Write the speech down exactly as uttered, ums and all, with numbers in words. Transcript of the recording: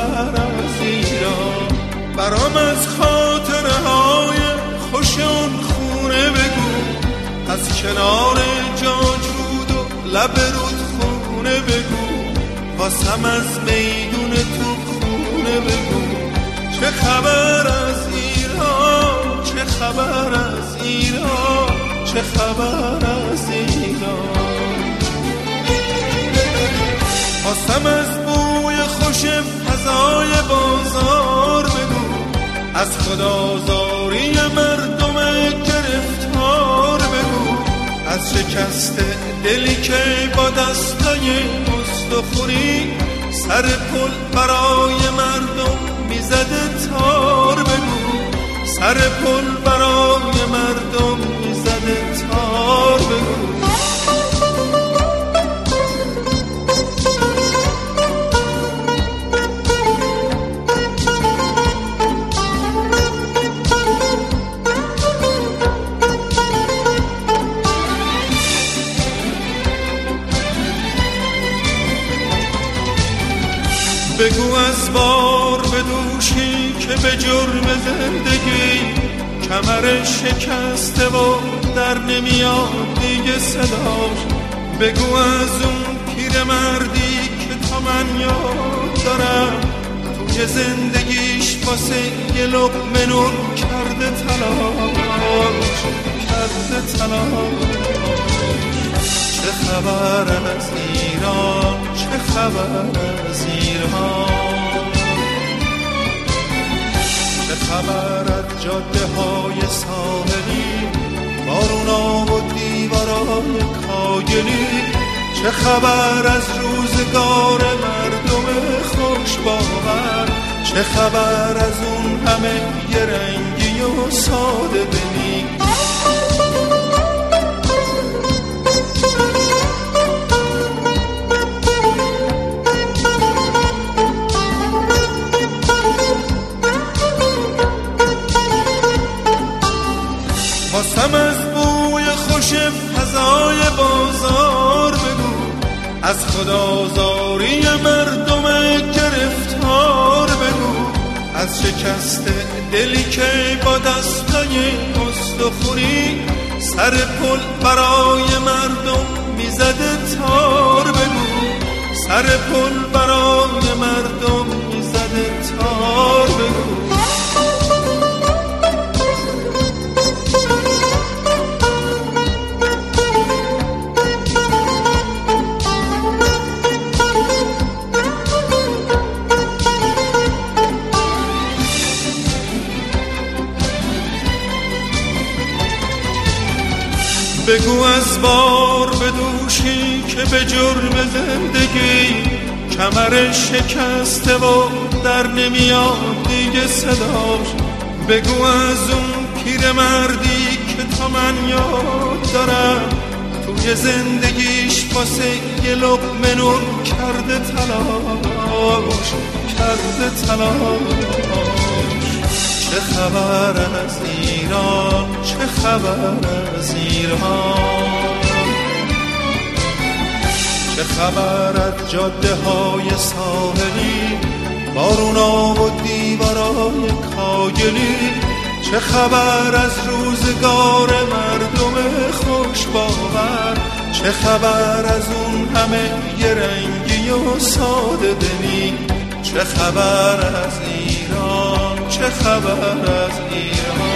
خبر از ایران. برام از خاطره های خوش اون خونه بگو، از کنار جاجود و لب رودخونه بگو، واسم از میدون تو خونه بگو. چه خبر از ایران، چه خبر از ایران، چه خبر از ایران. واسم از بوی خوش فضای بازار بگو، از خدازاری مردم گرفتار بگو، از شکست دلی که با دستای مستخوری سر پل برای مردم میزده تار بگو، سر پل برای مردم میزده تار بگو. بگو از بار بدوشی که به جرم زندگی کمر شکسته و در نمیاد دیگه صداش. بگو از اون پیر مردی که تا من یاد دارم توی زندگیش واسه یه لقمه نون کرده تلاش، کرده تلاش. چه خبر از ایران، چه خبر از ایران، چه خبر از جاده های ساحلی، بارونا و دیوارای کاگلی. چه خبر از روزگار مردم خوش باور، چه خبر از اون همه یه رنگی و ساده دلی. واسم از بوی خوش فضای بازار بگو، از خدازاری مردم گرفتار بگو، از شکست دلی که با دستای مستخوری سر پل برای مردم میزده تار بگو، سر پل برای مردم میزده تار بگو. بگو از بار بدوشی که به جرم زندگی کمر شکسته و در نمیاد دیگه صداش. بگو از اون پیر مردی که تا من یاد دارم توی زندگیش واسه یه لقمه نون کرده تلاش، کرده تلاش. چه خبر از ایران، چه خبر از ایران، چه خبر از جاده های ساحلی، بارونا و دیوارای کاگلی. چه خبر از روزگار مردم خوش باور، چه خبر از اون همه یه رنگی و ساده دلی. چه خبر از ایران، چه خبر از ایران.